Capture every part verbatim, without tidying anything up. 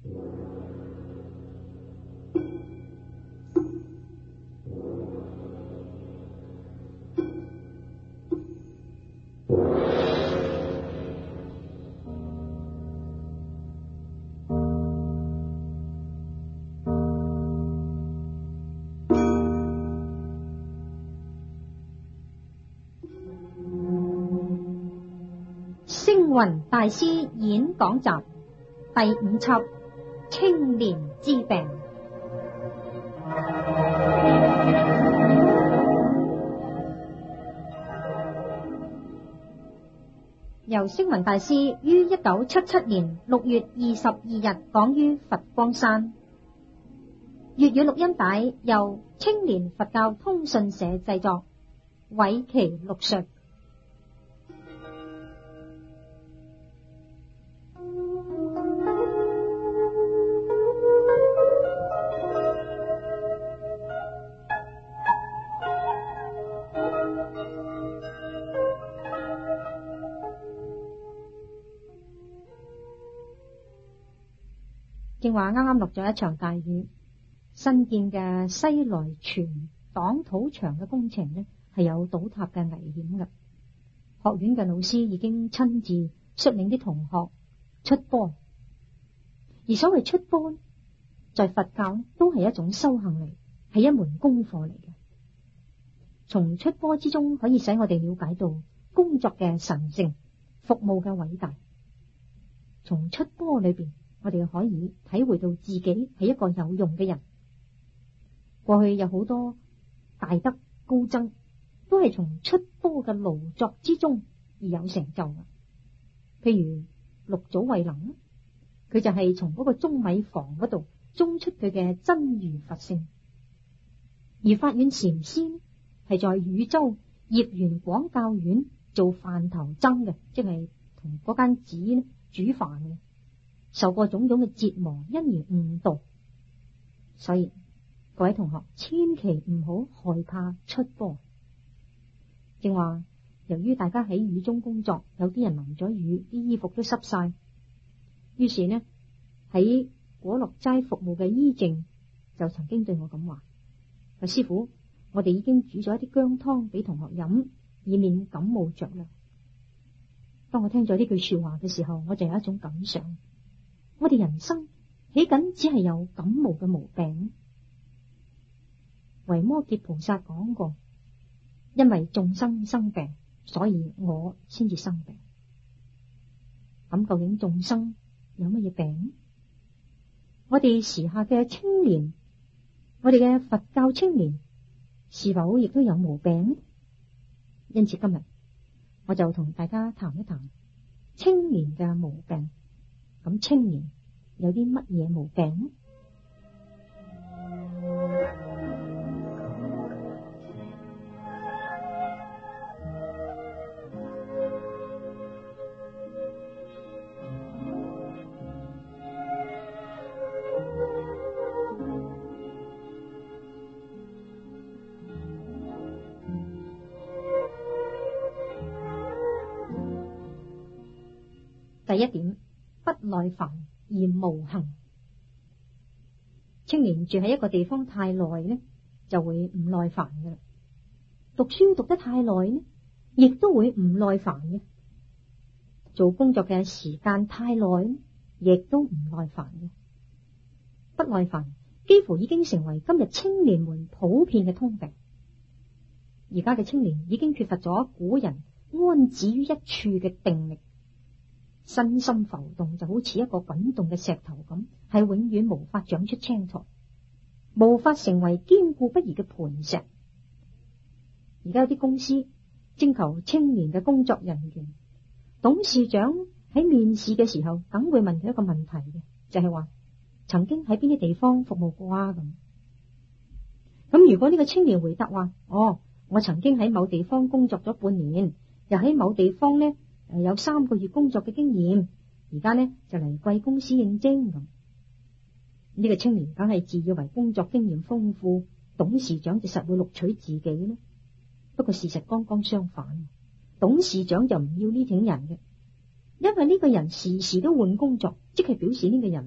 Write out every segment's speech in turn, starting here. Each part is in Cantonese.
星雲大師演講集第五輯青年之病。由星雲大師於一九七七年六月二十二日講於佛光山。粵語錄音帶由青年佛教通訊社製作，偉琪錄述。正話啱啱落咗一場大雨，新建嘅西來泉擋土牆嘅工程呢係有倒塌嘅危險嘅。學院嘅老師已經親自率領啲同學出坡，而所謂出坡在佛教都係一種修行嚟，係一門功課嚟嘅。從出坡之中可以使我哋了解到工作嘅神聖，服務嘅偉大。從出坡裏邊，我哋可以體會到自己係一個有用嘅人。過去有好多大德高僧都係從出坡嘅勞作之中而有成就嘅。譬如六祖慧能，佢就係從嗰個舂米房嗰度舂出佢嘅真如佛性。而法遠禪師係在汝州葉元廣教院做飯頭僧嘅，即係同嗰間寺煮飯嘅。受過種種嘅折磨，因而悟道。所以各位同學千祈唔好害怕出坡。正話由於大家喺雨中工作，有啲人淋咗雨，啲衣服都濕晒，於是呢喺果樂齋服務嘅醫淨就曾經對我咁話：阿師父，我哋已經煮咗一啲薑湯俾同學飲，以免感冒着涼。當我聽咗呢句說話嘅時候，我就有一種感想。我哋人生豈僅只係有感冒嘅毛病？維摩詰菩薩講過，因為眾生生病，所以我先至生病。咁究竟眾生有乜嘢病？我哋時下嘅青年，我哋嘅佛教青年，是否亦都有毛病？因此今日我就同大家談一談青年嘅毛病。咁青年有啲乜嘢毛病？第一點，不耐煩而無行。青年住喺一個地方太耐呢，就會唔耐煩嘅啦。讀書讀得太耐呢，亦都會唔耐煩嘅。做工作嘅時間太耐，亦都唔耐煩嘅。不耐煩幾乎已經成為今日青年們普遍嘅通病。而家嘅青年已經缺乏咗古人安止於一處嘅定力。身心浮動就好似一個滾動嘅石頭咁，係永遠無法長出青苔，無法成為堅固不移嘅磐石。而家有啲公司徵求青年嘅工作人員，董事長喺面試嘅時候，梗會問佢一個問題嘅，就係話曾經喺邊啲地方服務過啊？咁咁如果呢個青年回答話：哦，我曾經喺某地方工作咗半年，又喺某地方呢有三個月工作嘅經驗，而家呢就嚟貴公司應徵咁。呢個青年梗係自以為工作經驗豐富，董事長就實會錄取自己呢。不過事實剛剛相反，董事長就唔要呢種人嘅，因為呢個人時時都換工作，即係表示呢個人呢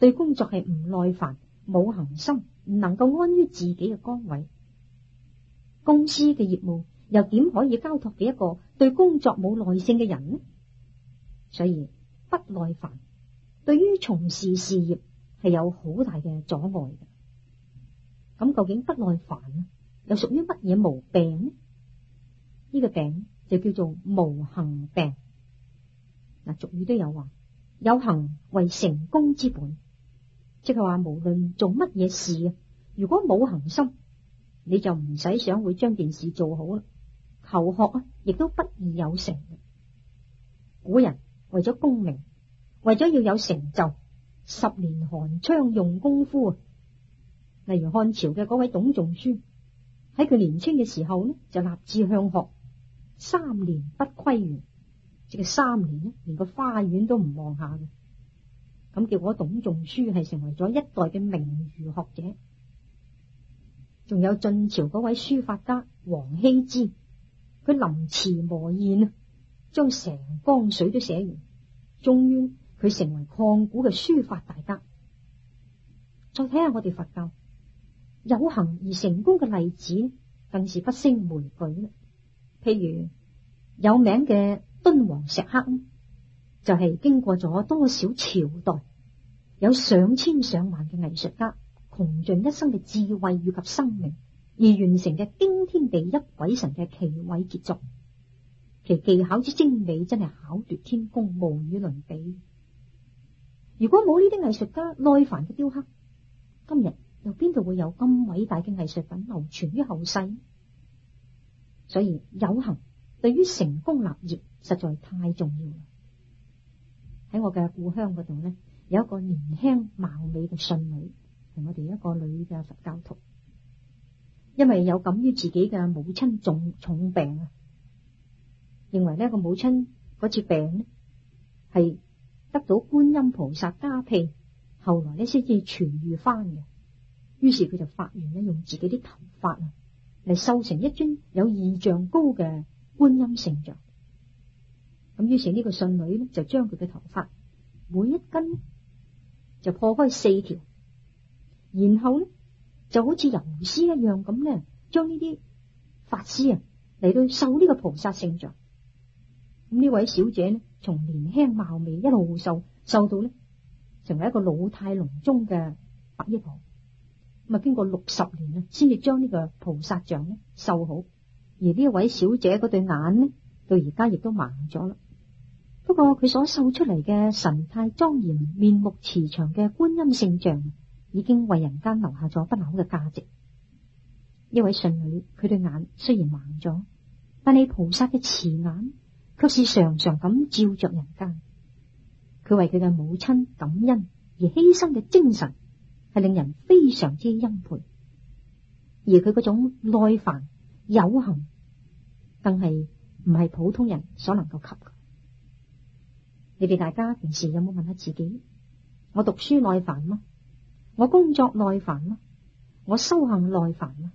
對工作係唔耐煩，冇恒心，唔能夠安於自己嘅崗位。公司嘅業務又點可以交託俾一個對工作冇耐性嘅人呢？所以不耐煩對於從事事業係有好大嘅阻礙嘅。咁究竟不耐煩啊，又屬於乜嘢毛病呢？呢個病就叫做無恒病。嗱，俗語都有話，有恒為成功之本，即係話無論做乜嘢事啊，如果冇恒心，你就唔使想會將件事做好啦。求學啊，亦都不易有成。古人為咗功名，為咗要有成就，十年寒窗用功夫啊。例如漢朝嘅嗰位董仲舒，喺佢年輕嘅時候呢，就立志向學，三年不窺園，即係三年呢，連個花園都唔望下嘅。咁結果董仲舒係成為咗一代嘅名儒學者。仲有晉朝嗰位書法家王羲之，佢臨池磨硯啊，將成江水都寫完，終於佢成為曠古嘅書法大家。再睇下我哋佛教有恒而成功嘅例子，更是不勝枚舉啦。譬如有名嘅敦煌石刻，就係、是、經過咗多少朝代，有上千上萬嘅藝術家窮盡一生嘅智慧以及生命而完成嘅驚天地泣鬼神嘅奇偉傑作，其技巧之精美真係巧奪天工，無與倫比。如果冇呢啲藝術家耐煩嘅雕刻，今日又邊度會有咁偉大嘅藝術品流傳於後世？所以有恒對於成功立業實在太重要啦。喺我嘅故鄉嗰度呢，有一個年輕貌美嘅信女，係我哋一個女嘅佛教徒。因為有感於自己嘅母親重重病啊，認為呢個母親嗰次病呢係得到觀音菩薩加被，後來呢先至痊癒翻嘅。於是佢就發願呢，用自己啲頭髮啊嚟繡成一尊有二丈高嘅觀音聖像。咁於是呢個信女呢就將佢嘅頭髮每一根就破開四條，然後呢就好似游絲一樣咁咧，將呢啲髮絲啊嚟到繡呢個菩薩聖像。咁呢位小姐呢，從年輕貌美一路繡繡到呢，成為一個老態龍鍾嘅白衣婆。咁啊，經過六十年啊，先至將呢個菩薩像呢繡好。而呢位小姐嗰對眼呢，到而家亦都盲咗啦。不過佢所繡出嚟嘅神態莊嚴、面目慈祥嘅觀音聖像，已經為人間留下咗不朽嘅價值。呢位信女，佢對眼雖然盲咗，但係菩薩嘅慈眼卻是常常咁照着人間。佢為佢嘅母親感恩而犧牲嘅精神，係令人非常之欽佩。而佢嗰種耐煩有恒，更係唔係普通人所能夠及嘅。你哋大家平時有冇問下自己：我讀書耐煩嗎？我工作耐煩嗎？我修行耐煩嗎？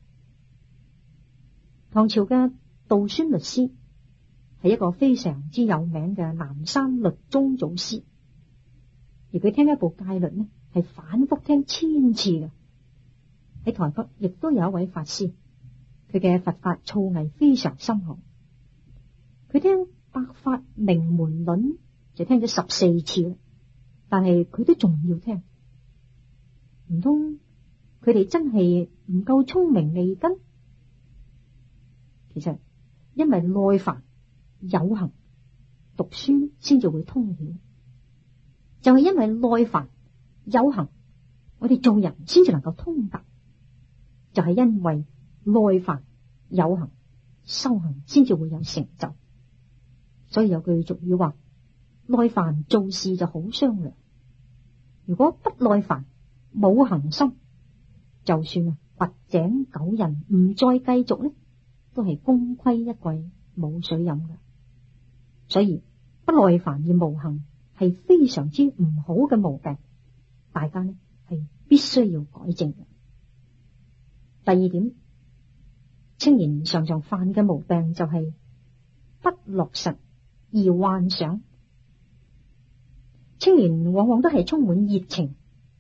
唐朝嘅道宣律師係一個非常之有名嘅南山律宗祖師，而佢聽一部戒律呢，係反覆聽千次嘅。喺台北亦都有一位法師，佢嘅佛法造詣非常深厚，佢聽百法明門論就聽咗十四次啦，但係佢都仲要聽。唔通佢哋真係唔夠聰明利根？其實因為耐煩有恒，讀書先至會通曉。就係因為耐煩有恒，我哋做人先至能夠通達。就係因為耐煩有恒，修行先至會有成就。所以有句俗語話：耐煩做事就好商量。如果不耐煩冇恒心，就算啊掘井九人唔再繼續呢，都係功虧一簣，冇水飲㗎。所以不耐煩而無恒係非常之唔好嘅毛病，大家呢係必須要改正嘅。第二點，青年常常犯嘅毛病就係不落實而幻想。青年往往都係充滿熱情，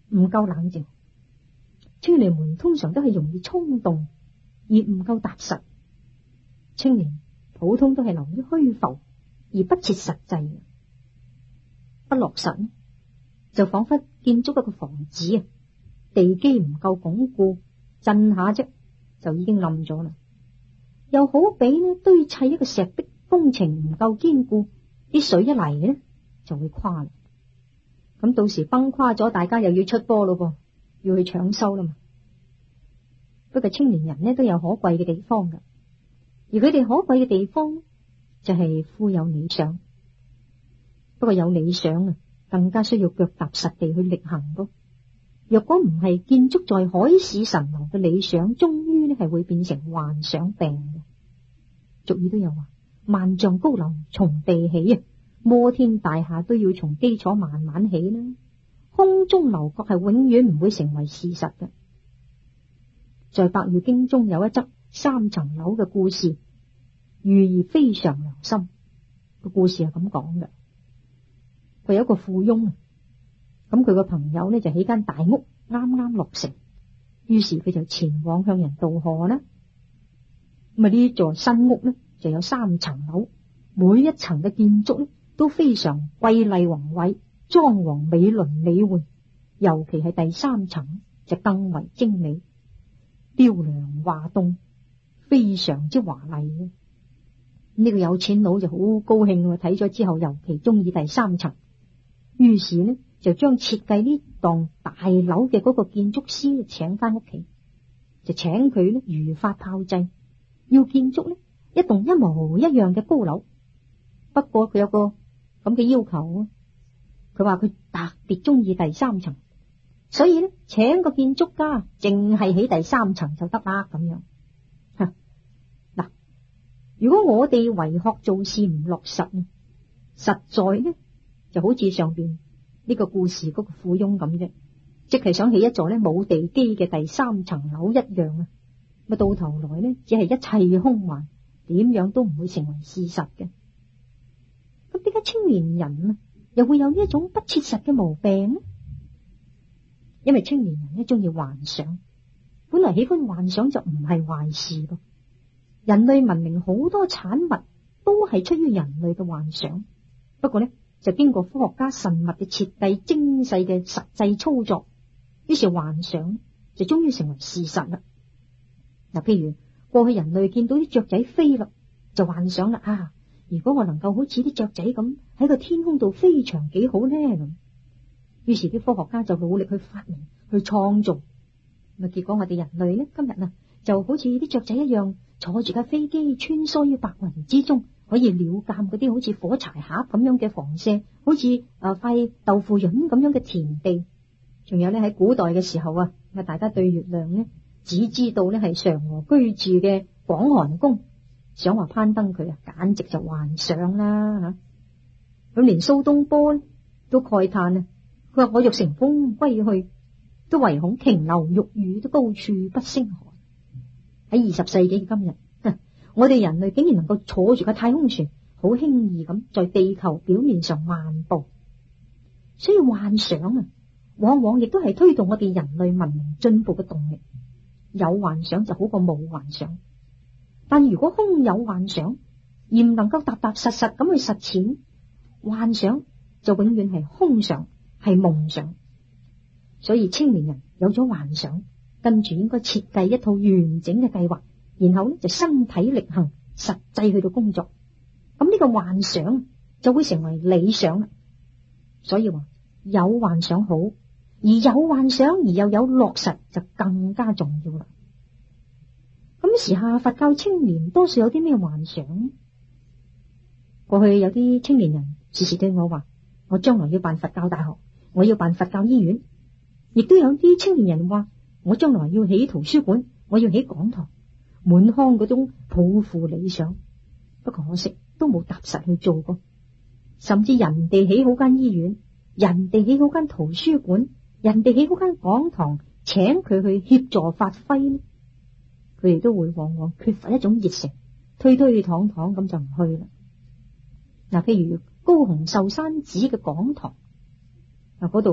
唔夠冷靜。青年們通常都係容易衝動而唔夠踏實，青年普通都係流於虛浮而不切實際，不落實就仿佛建築一個房子啊，地基唔夠鞏固，震下啫就已經冧咗啦。又好比呢堆砌一個石壁工程唔夠堅固，啲水一嚟呢就會垮啦。咁到時崩垮咗，大家又要出波咯噃，要去搶修啦嘛。不過青年人呢都有可貴嘅地方噶，而佢哋可貴嘅地方就係富有理想。不過有理想啊，更加需要腳踏實地去力行咯。若果唔係，建築在海市蜃樓嘅理想，終於呢係會變成幻想病嘅。俗語都有話，萬丈高樓從地起啊，摩天大廈都要從基礎慢慢起啦。空中樓閣係永遠唔會成為事實嘅。在《百喻經》中有一則三層樓嘅故事，寓意非常良深。個故事係咁講嘅，佢有一個富翁啊，咁佢個朋友呢就起間大屋，啱啱落成，於是佢就前往向人道賀啦。咁啊呢座新屋呢就有三層樓，每一層嘅建築呢都非常瑰麗宏偉、裝潢美輪美奐，尤其係第三層就更為精美，雕梁畫棟，非常之華麗嘅。呢個有錢佬就好高興，睇咗之後尤其中意第三層，於是呢就將設計呢棟大樓嘅嗰個建築師請翻屋企，就請佢呢如法炮製，要建築呢一棟一模一樣嘅高樓。不過佢有個咁嘅要求，佢話佢特別中意第三層，所以呢請個建築家淨係起第三層就得啦咁樣。嗱，如果我哋為學做事唔落實呢，實在呢就好似上邊呢個故事嗰個富翁咁啫，即係想起一座呢冇地基嘅第三層樓一樣啊。咁到頭來呢只係一切空幻，點樣都唔會成為事實嘅。咁點解青年人啊又會有呢一種不切實嘅毛病呢？因為青年人呢中意幻想，本來喜歡幻想就唔係壞事噃。人類文明好多產物都係出於人類嘅幻想，不過呢就經過科學家慎密嘅設計、精細嘅實際操作，於是幻想就終於成為事實啦。嗱，譬如過去人類見到啲雀仔飛啦，就幻想啦啊！如果我能夠好似啲雀仔咁喺個天空度飛翔，幾好呢咁。於是啲科學家就努力去發明、去創造。咁結果我哋人類呢，今日啊就好似啲雀仔一樣，坐住架飛機穿梭於白雲之中，可以鳥瞰嗰啲好似火柴盒咁樣嘅房舍，好似誒塊豆腐潤咁樣嘅田地。仲有呢，喺古代嘅時候啊，大家對月亮呢只知道呢係嫦娥居住嘅廣寒宮，想話攀登佢啊，簡直就幻想啦吓。咁連蘇東坡呢都慨嘆啊，佢話我欲乘風歸去，都唯恐瓊樓玉宇都高處不勝寒。喺二十世紀嘅今日，我哋人類竟然能夠坐住個太空船，好輕易咁在地球表面上漫步。所以幻想啊，往往亦都係推動我哋人類文明進步嘅動力。有幻想就好過冇幻想，但如果空有幻想而唔能夠踏踏實實咁去實踐，幻想就永遠係空想，係夢想。所以青年人有咗幻想，跟住應該設計一套完整嘅計劃，然後呢就身體力行，實際去到工作。咁呢個幻想就會成為理想。所以話有幻想好，而有幻想而又有落實就更加重要啦。咁時下佛教青年多數有啲咩幻想？過去有啲青年人時時對我話，我將來要辦佛教大學，我要辦佛教醫院。亦都有啲青年人話，我將來要起圖書館，我要起講堂，滿腔嗰種抱負理想。不過可惜都冇踏實去做過。甚至人哋起好間醫院，人哋起好間圖書館，人哋起好間講堂，請佢去協助發揮，佢哋都會往往缺乏一種熱誠，推推搪搪咁就唔去啦。嗱，譬如高雄壽山寺嘅講堂，嗱嗰度呢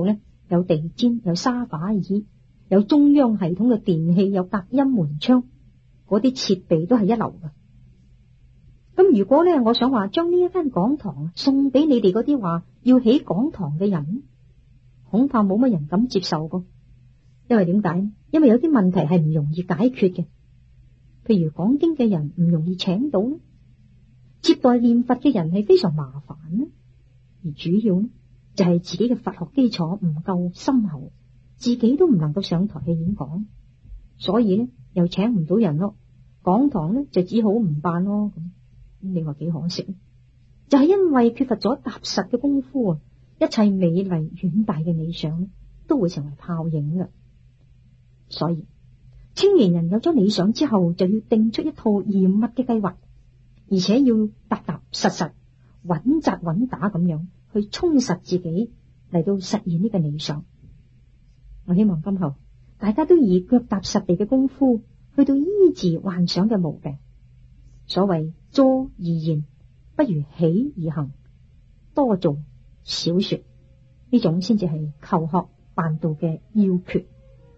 有地氈，有沙發椅，有中央系統嘅電器，有隔音門窗，嗰啲設備都係一流嘅。咁如果咧，我想話將呢一間講堂送俾你哋嗰啲話要起講堂嘅人，恐怕冇乜人敢接受噃。因為點解？因為有啲問題係唔容易解決嘅，譬如講經嘅人唔容易請到，接待念佛嘅人係非常麻煩，而主要呢就係自己嘅佛學基礎唔夠深厚，自己都唔能夠上台去演講，所以呢又請唔到人咯，講堂呢就只好唔辦咯。咁你話幾可惜？就係因為缺乏咗踏實嘅功夫啊，一切美麗遠大嘅理想都會成為泡影嘅。所以青年人有咗理想之後，就要定出一套嚴密嘅計劃，而且要踏踏實實、穩紮穩打咁樣去充實自己，嚟到實現呢個理想。我希望今後大家都以腳踏實地嘅功夫去到醫治幻想嘅毛病。所謂坐而言，不如起而行，多做少說，呢種先至係求學辦道嘅要訣。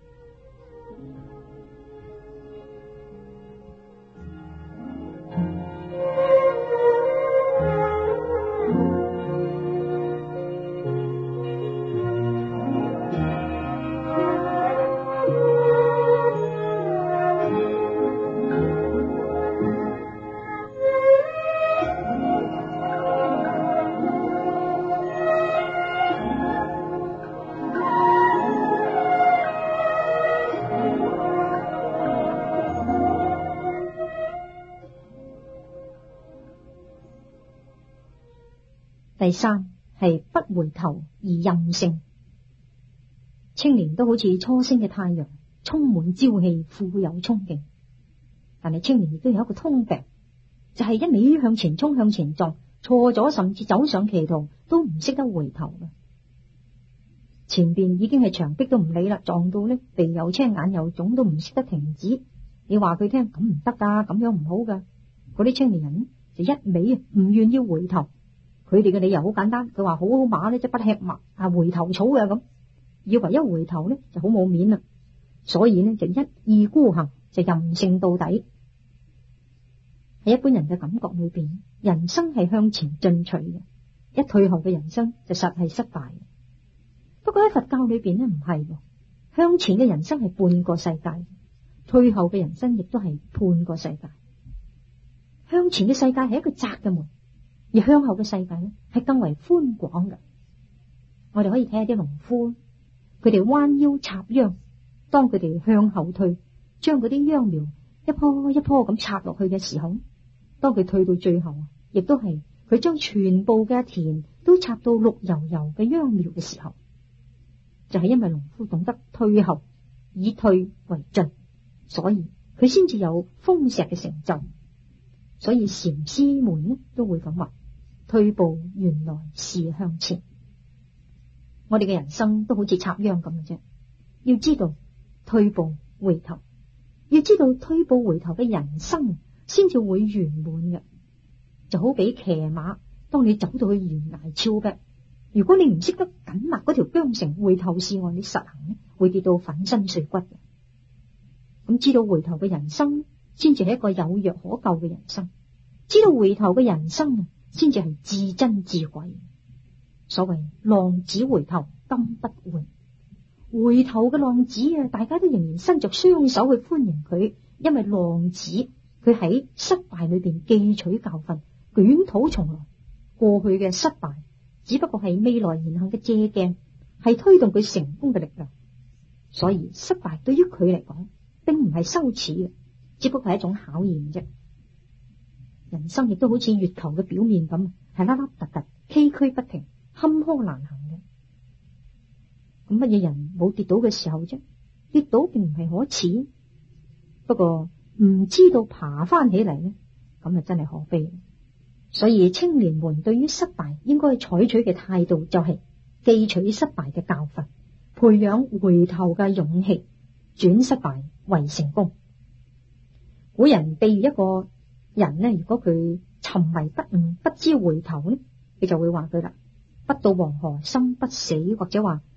第三係不回頭而任性。青年都好似初升嘅太陽，充滿朝氣，富有衝勁。但係青年亦都有一個通病，就係、是、一味向前衝，向前撞，錯咗甚至走上歧途都唔識得回頭嘅。前邊已經係牆壁都唔理啦，撞到呢鼻又青眼又腫都唔識得停止。你話佢聽咁唔得噶，咁樣唔好噶。嗰啲青年人就一味啊唔願意回頭。佢哋嘅理由好簡單，佢話好好馬呢，即不吃麥啊回頭草嘅咁，以為一回頭呢就好冇面啦，所以呢就一意孤行，就任性到底。喺一般人嘅感覺裏邊，人生係向前進取嘅，一退後嘅人生就實係失敗嘅。不過喺佛教裏邊呢唔係，向前嘅人生係半個世界，退後嘅人生亦都係半個世界。向前嘅世界係一個窄嘅門，而向後嘅世界咧係更為寬廣嘅。我哋可以睇下啲農夫，佢哋彎腰插秧，當佢哋向後退，將嗰啲秧苗一棵一棵咁插落去嘅時候，當佢退到最後，亦都係佢將全部嘅田都插到綠油油嘅秧苗嘅時候，就係因為農夫懂得退後，以退為進，所以佢先至有豐碩嘅成就。所以禪師們呢都會咁話：退步原來是向前。我哋嘅人生都好似插秧咁嘅啫，要知道退步回頭，要知道退步回頭嘅人生先至會圓滿嘅。就好比騎馬，當你走到去懸崖峭壁，如果你唔識得緊勒嗰條韁繩，回頭是岸，你實行呢會跌到粉身碎骨嘅。咁知道回頭嘅人生先至係一個有藥可救嘅人生，知道回頭嘅人生啊，先至係至真至貴。所謂浪子回頭金不換，回頭嘅浪子啊，大家都仍然伸着雙手去歡迎佢，因為浪子佢喺失敗裏邊記取教訓，捲土重來。過去嘅失敗只不過係未來言行嘅借鏡，係推動佢成功嘅力量。所以失敗對於佢嚟講，並唔係羞恥嘅，只不過係一種考驗啫。人生亦都好似月球嘅表面咁，係凹凹凸凸、崎嶇不平、坎坷難行嘅。咁乜嘢人冇跌倒嘅時候啫？跌倒並唔係可恥，不過唔知道爬翻起嚟呢，咁啊真係可悲。所以青年們對於失敗應該採取嘅態度就係記取失敗嘅教訓，培養回頭嘅勇氣，轉失敗為成功。古人比喻一個人呢，如果佢沉迷不悟，不知回頭呢，你就會話佢啦：不到黃河心不死，或者話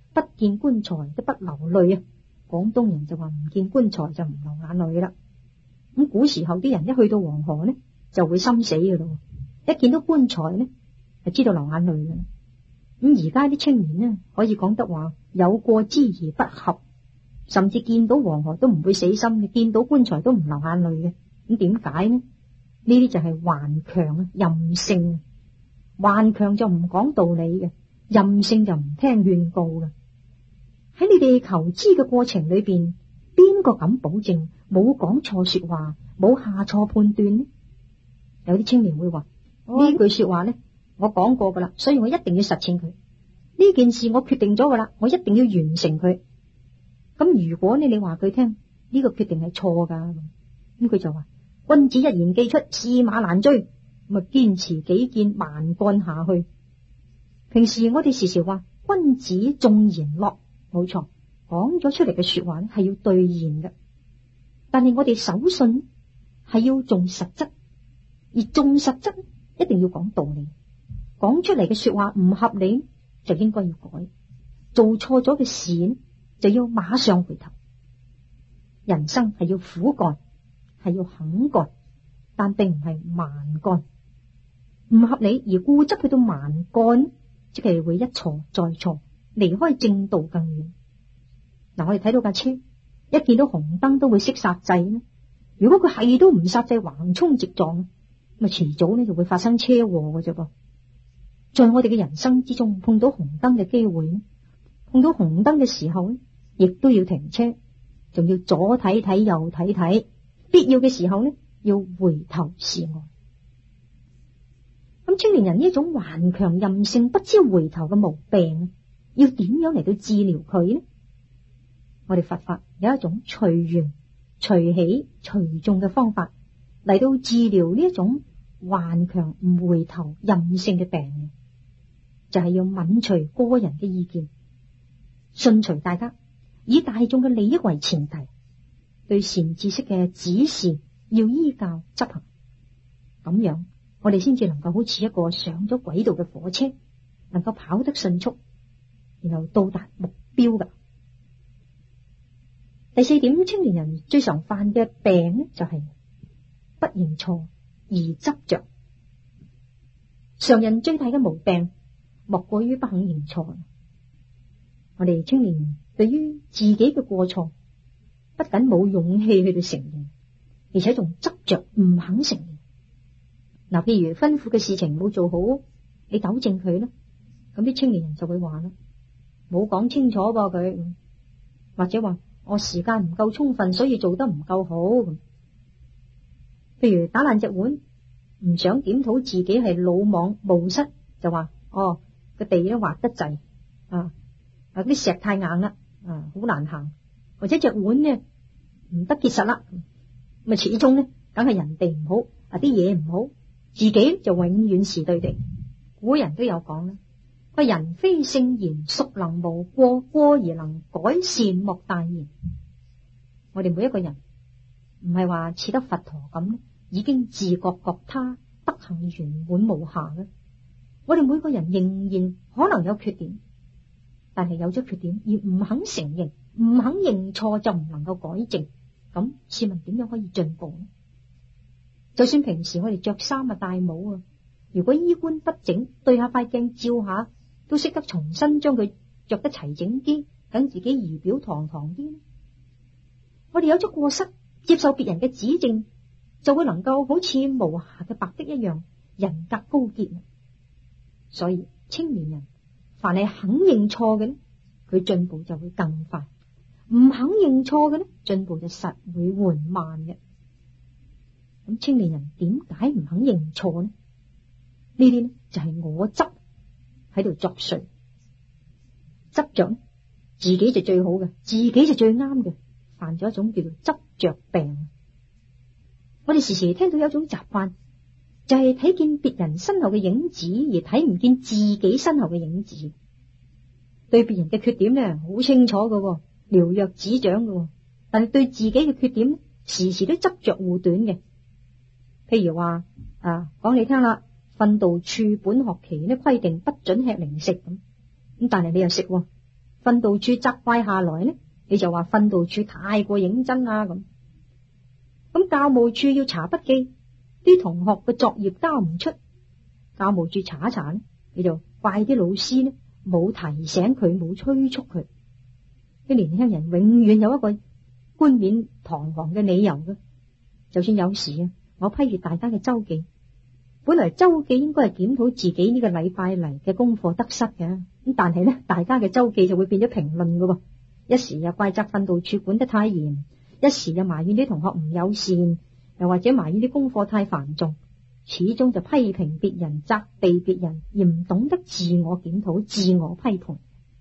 不見棺材都不流淚啊。廣東人就話唔見棺材就唔流眼淚啦。咁古時候啲人一去到黃河呢，就會心死噶咯，一見到棺材呢，就知道流眼淚啦。咁而家啲青年呢，可以講得話有過之而不及，甚至見到黃河都唔會死心嘅，見到棺材都唔流眼淚嘅。咁點解呢？呢啲就係頑強啊，任性。頑強就唔講道理嘅，任性就唔聽勸告嘅。喺你哋求知嘅過程裏邊，邊個敢保證冇講錯說話，冇下錯判斷呢？有啲青年會話呢句說話呢，我講過噶啦，所以我一定要實踐佢。呢件事我決定咗噶啦，我一定要完成佢。咁如果呢，你話佢聽呢個決定係錯噶，咁佢就話君子一言既出，駟馬難追，咁啊堅持己見，蠻幹下去。平時我哋時時話君子重言諾，冇錯，講咗出嚟嘅說話咧係要兌現嘅。但係我哋守信係要重實質，而重實質一定要講道理。講出嚟嘅說話唔合理就應該要改，做錯咗嘅事就要馬上回頭。人生係要苦幹，係要肯幹，但並唔係蠻幹。唔合理而固執去到蠻幹，即係會一錯再錯，離開正道更遠。嗱，我哋睇到架車，一見到紅燈都會識煞掣呢。如果佢係都唔煞掣，橫衝直撞，咁啊遲早呢就會發生車禍嘅啫噃。在我哋嘅人生之中，碰到紅燈嘅機會，碰到紅燈嘅時候，亦都要停車，仲要左睇睇右睇睇，必要嘅時候呢，要回頭是岸。咁青年人呢一種頑強任性、不知回頭嘅毛病，要點樣嚟到治療佢呢？我哋佛法有一種隨緣、隨喜、隨眾嘅方法嚟到治療呢一種頑強唔回頭任性嘅病，就係要泯除個人嘅意見，順隨大家，以大眾嘅利益為前提，對善知識嘅指示要依教執行，咁樣我哋先至能夠好似一個上咗軌道嘅火車，能夠跑得迅速，然後到達目標噶。第四點，青年人最常犯嘅病呢，就係不認錯而執着。常人最大嘅毛病莫過於不肯認錯。我哋青年人對於自己嘅過錯，不僅冇勇氣去到承認，而且仲執着唔肯承認。嗱，譬如吩咐嘅事情冇做好，你糾正佢啦，咁啲青年人就會話啦，冇講清楚噃佢，或者話我時間唔夠充分，所以做得唔夠好。譬如打爛隻碗，唔想檢討自己係魯莽冒失，就話哦個地咧滑得滯啊，啊啲石太硬啦，啊好難行，或者隻碗呢唔得結實啦，咁啊始終呢梗係人哋唔好，啊啲嘢唔好，自己就永遠是對的。古人都有講啦，個人非聖賢，孰能無過？過而能改善，莫大言。我哋每一個人唔係話似得佛陀咁，已經自覺覺他德行圓滿無瑕嘅。我哋每個人仍然可能有缺點，但係有咗缺點而唔肯承認，唔肯認錯，就唔能夠改正。咁試問點樣可以進步呢？就算平時我哋着衫啊戴帽啊，如果衣冠不整，對下塊鏡照下，都識得重新將佢着得齊整啲，等自己儀表堂堂啲。我哋有咗過失，接受別人嘅指正，就會能夠好似無瑕嘅白璧一樣，人格高潔。所以青年人凡係肯認錯嘅呢，佢進步就會更快；唔肯認錯嘅呢，進步就實會緩慢嘅。咁青年人點解唔肯認錯呢？呢啲呢就係我執喺度作祟，執着自己就最好嘅，自己就最啱嘅，犯咗一種叫做執着病。我哋時時聽到有一種習慣，就係睇見別人身後嘅影子，而睇唔見自己身後嘅影子。對別人嘅缺點呢，好清楚嘅，了若指掌嘅，但係對自己嘅缺點，時時都執着護短嘅。譬如話啊，講你聽啦，訓導處本學期呢規定不准吃零食咁，咁但係你又食，咁訓導處責怪下來呢，你就話訓導處太過認真啦咁。咁教務處要查筆記，啲同學嘅作業交唔出，教務處查一查呢，你就怪啲老師呢冇提醒佢，冇催促佢。啲年輕人永遠有一個冠冕堂皇嘅理由嘅，就算有時啊，我批閱大家嘅周記，本來周記應該係檢討自己呢個禮拜嚟嘅功課得失嘅，咁但係呢，大家嘅周記就會變咗評論㗎喎，一時又怪責訓導處管得太嚴，一時又埋怨啲同學唔友善，又或者埋怨啲功課太繁重，始終就批評別人、責備別人，而唔懂得自我檢討、自我批判。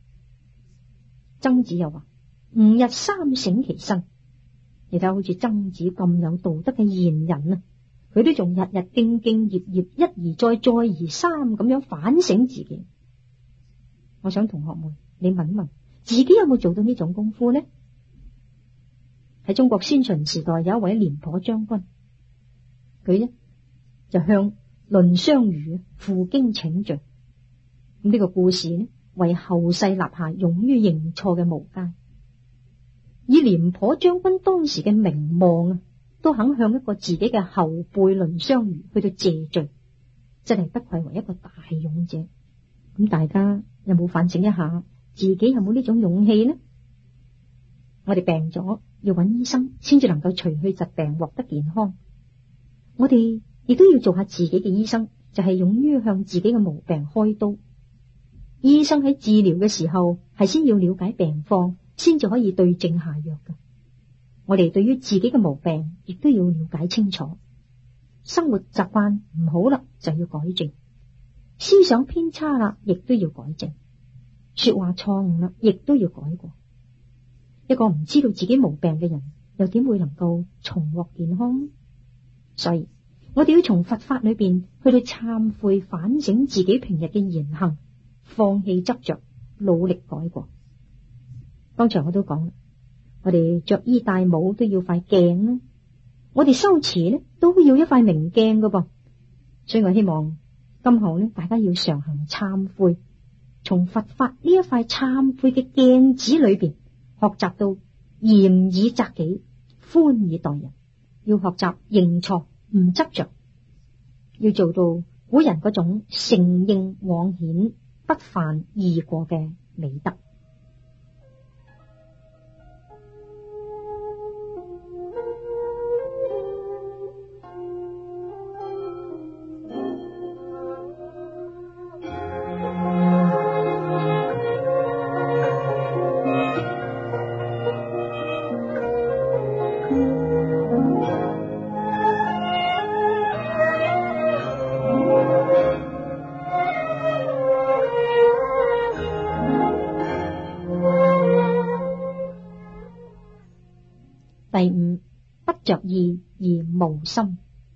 曾子又話：吾日三省其身。你睇好似曾子咁有道德嘅賢人啊，佢都仲日日兢兢業業，一而再，再而三咁樣反省自己。我想同學們，你問一問自己有冇做到呢種功夫呢？喺中國先秦時代，有一位廉頗將軍，佢呢就向藺相如負荊請罪。咁呢個故事呢，為後世立下勇於認錯嘅模階。以廉頗將軍當時嘅名望啊，都肯向一個自己嘅後輩藺相如去到謝罪，真係不愧為一個大勇者。咁大家有冇反省一下，自己有冇呢種勇氣呢？我哋病咗要揾醫生，先至能夠除去疾病，獲得健康。我哋亦都要做下自己嘅醫生，就係勇於向自己嘅毛病開刀。醫生喺治療嘅時候，係先要了解病況，先至可以對症下藥嘅。我哋對於自己嘅毛病，亦都要了解清楚。生活習慣唔好啦，就要改正；思想偏差啦，亦都要改正；說話錯誤啦，亦都要改過。一個唔知道自己毛病嘅人，又點會能夠重獲健康？所以我哋要從佛法裏邊去到懺悔反省自己平日嘅言行，放棄執着，努力改過。剛才我都講啦，我哋着衣戴帽都要塊鏡啦，我哋修持呢都要一塊明鏡噶噃。所以我希望今後呢，大家要常行懺悔，從佛法呢一塊懺悔嘅鏡子裏邊學習到嚴以責己，寬以待人，要學習認錯唔執着，要做到古人嗰種承認往顯，不犯異過嘅美德。第五，不着意而無心。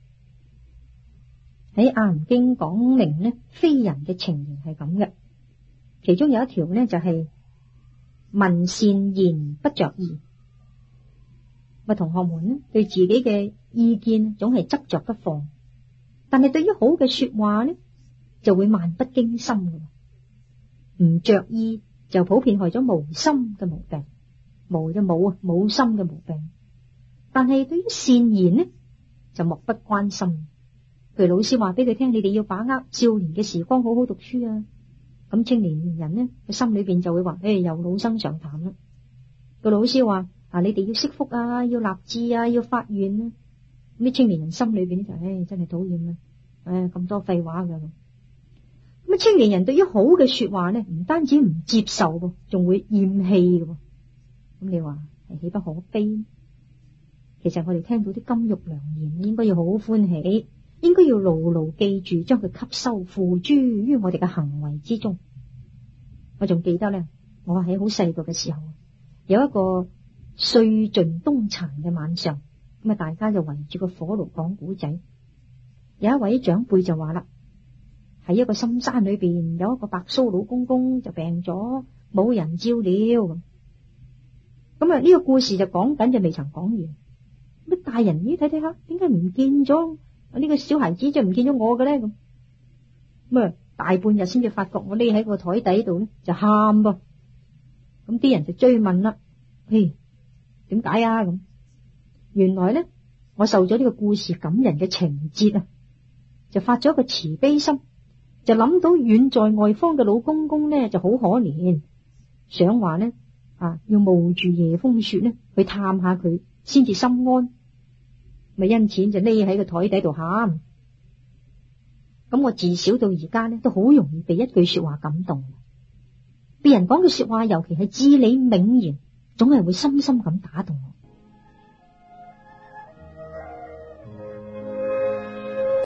喺《阿含經》講明呢，非人嘅情形係咁嘅，其中有一條呢就係、是、聞善言不着意。咪同學們呢對自己嘅意見總係執着不放，但係對於好嘅說話呢就會漫不經心嘅。唔着意就普遍害咗無心嘅毛病，無就冇啊，冇心嘅毛病。但係對於善言呢，就漠不關心。譬如老師話俾佢聽，你哋要把握少年嘅時光，好好讀書啊。咁青年人呢，佢心裏邊就會話：誒、哎，又老生常談啦。個老師話：啊，你哋要惜福啊，要立志啊，要發願啊。咁啲青年人心裏邊就：誒、哎，真係討厭啊！誒、哎，咁多廢話噶。咁啊，青年人對於好嘅說話呢，唔單止唔接受喎，仲會厭棄嘅。咁你話係豈不可悲？其實我哋聽到啲金玉良言，應該要好歡喜，應該要牢牢記住，將佢吸收付諸於我哋嘅行為之中。我仲記得咧，我喺好細個嘅時候，有一個歲盡冬殘嘅晚上，咁啊，大家就圍住個火爐講古仔。有一位長輩就話啦，喺一個深山裏邊，有一個白鬚老公公就病咗，冇人照料咁。咁啊，呢個故事就講緊，就未曾講完。乜大人呢？睇睇下，點解唔見咗呢個小孩子，就唔見咗我嘅咧？咁咁啊，大半日先至發覺我匿喺個台底度咧，就喊噃。 咁啲人就追問啦，嘿，點解啊？咁原來咧，我受咗呢個故事感人嘅情節啊，就發咗一個慈悲心，就諗到遠在外方嘅老公公咧就好可憐，想話咧啊要冒住夜風雪咧去探下佢先至心安，咪因此就匿喺個台底度喊。咁我自小到而家咧都好容易被一句說話感動，別人講嘅說話，尤其係至理名言，總係會深深咁打動我。